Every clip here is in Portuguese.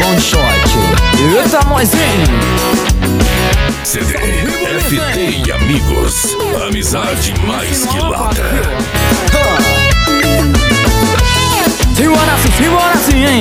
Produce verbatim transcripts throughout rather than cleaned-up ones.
One Shot. Eita, nós, hein? C D F T e Amigos, amizade mais que lata. Simbora assim, simbora assim, hein?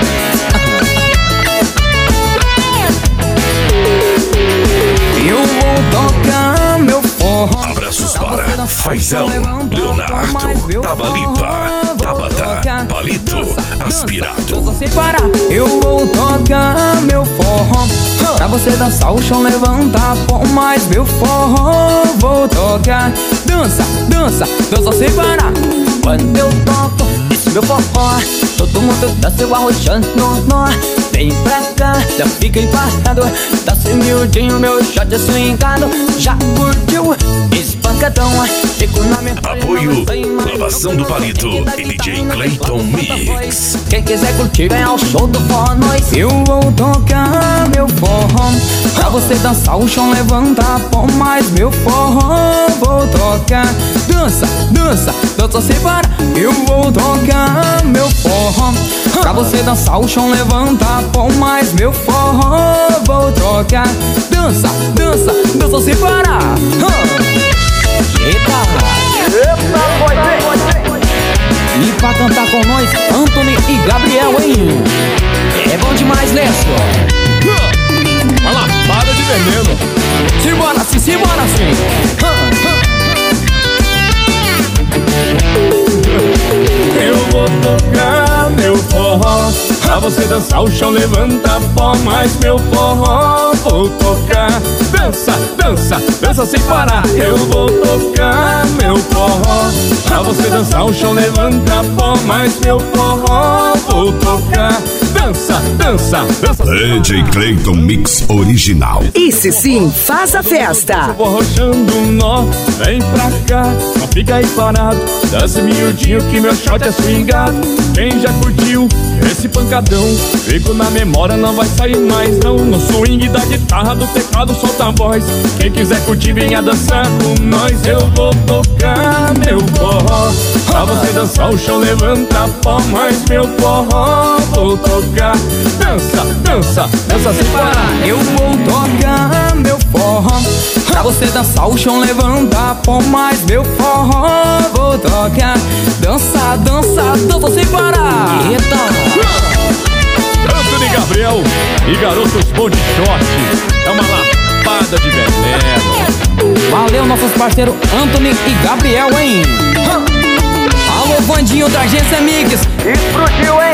Eu vou tocar meu forró. Abraços para Faisão, Leonardo, Tabalipa, Tabata, Palito, Aspirado. Sem parar, eu vou tocar meu forró. Pra você dançar o chão, levanta, pô, mais meu forró. Vou tocar, dança, dança, dança sem parar. Quando eu toco esse meu forró, todo mundo dança eu arrochando no nó. Vem pra cá, já fiquei parado. Dança miudinho, meu shot é swingado. Já curtiu esse pancadão? Fico na minha apoio, Lavação do Palito e D J Clayton Mix. Quem quiser curtir, vem ao show do forró, nós. Eu vou tocar meu forró. Pra você dançar o chão, levanta, pô, mais meu forró. Vou tocar, dança, dança, dança sem parar. Eu vou tocar meu forró. Pra você dançar o chão, levanta, pô, mais meu forró. Vou tocar, dança, dança, dança sem parar. Eita, eita, foi bem. E pra cantar com nós, Anthony e Gabriel, hein? É bom demais, Lécio. Uma lapada de veneno. Simbora assim, simbora assim. Eu vou tocar meu forró. Pra você dançar o chão, levanta pó, mais meu forró. Vou tocar, dança, dança, dança sem parar. Eu vou tocar meu forró. Pra você dançar o chão, levanta pó, mais meu forró. Vou tocar, dança, dança, dança. D J Clayton Mix original. Esse sim faz a festa. Vou arrochando um nó, vem pra cá, não fica aí parado. Dança miudinho que meu shot é swingado. Quem já curtiu esse pancadão, fico na memória, não vai sair mais não. No swing da guitarra, do teclado solta a voz. Quem quiser curtir, venha dançar com nós. Eu vou tocar meu forró. Pra você dançar o chão, levanta pó, mais meu forró. Vou tocar, dança, dança, dança sem parar. Eu vou tocar meu forró. Pra você dançar o chão, levanta, pô, mais meu forró. Vou tocar, dança, dança, dança sem parar. Eita! Anthony Gabriel e Garotos Bom de Shot. É uma lapada de veneno. Valeu, nossos parceiros Anthony e Gabriel, hein? Alô, Vandinho da Agência Mix. Explodiu, hein?